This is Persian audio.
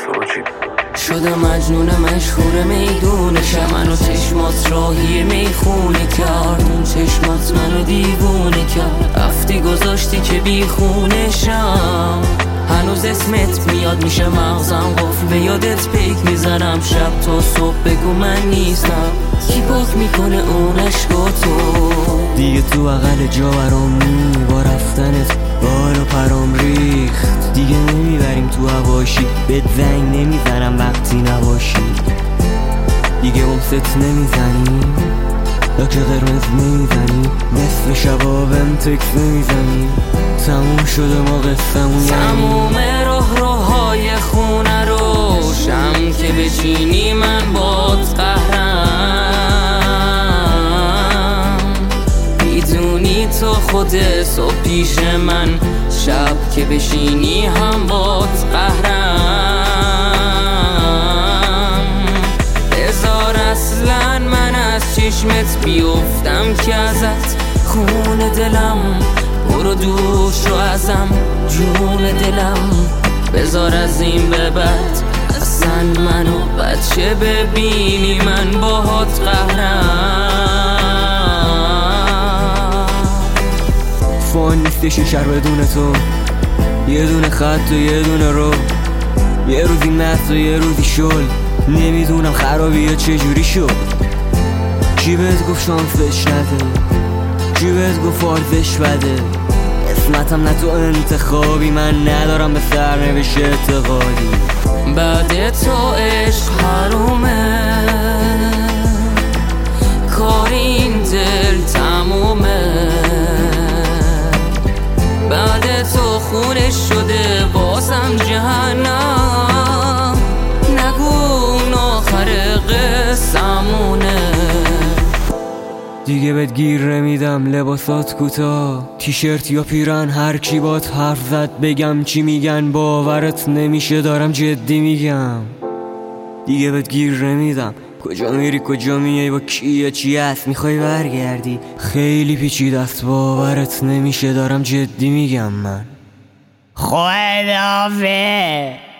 شدم مجنون مشهور میدونشم، منو چشمات راهی میخونه کرد، اون چشمات منو دیوونه کرد. رفتی گذاشتی که بیخونشم، هنوز اسمت میاد میشه مغزم قفل، به یادت پیک میزنم شب تا صبح، بگو من نیستم. کی پاک میکنه اون عشقا تو؟ دیگه تو بغل جا برام نی، با رفتنت بالا پرام ریخت. دیگه نمیبریم تو هواشی، بهت زنگ نمیزنم وقتی نباشی. دیگه امست نمیزنی یا که قرمز نمیزنی، نصف شبا بهم تکس نمیزنی. تموم شده ما قصه‌مون، تموم راهروهای خونه رو شم که بچینی من بات قهرم. میدونی تو خود صبح پیش من، شب که بشینی هم بات قهرم. بذار اصلا من از چشمت بیفتم که ازت خون دلم، برو دوش رو ازم جون دلم. بذار از این به بعد اصلا منو بچه ببینی، من باهات قهرم. فان نیستش این شهر بدون تو، یه دونه خط و یه دونه رو، یه روزی مست و یه روزی شل. نمیدونم خرابی یا چجوری شد. کی بهت گفت شانسش نده، کی بهت گفت آرزش بده. اسمتم نه تو انتخابی، من ندارم به سرنوشت اعتقادی. بعد تو عشق حرومه، کار این دل تمومه. بعد تو خونش شده بازم جهنم، نگو اون آخر قصه‌مونه. دیگه بهت گیر نمیدم، لباسات کوتاه، تیشرت یا پیرن، هر کی بات حرف زد بگم چی میگن باورت نمیشه، دارم جدی میگم. دیگه بهت گیر نمیدم، کجا میری کجا میای با کیه چی هست میخوای برگردی. خیلی پیچیده است باورت نمیشه، دارم جدی میگم من. خداحافظ.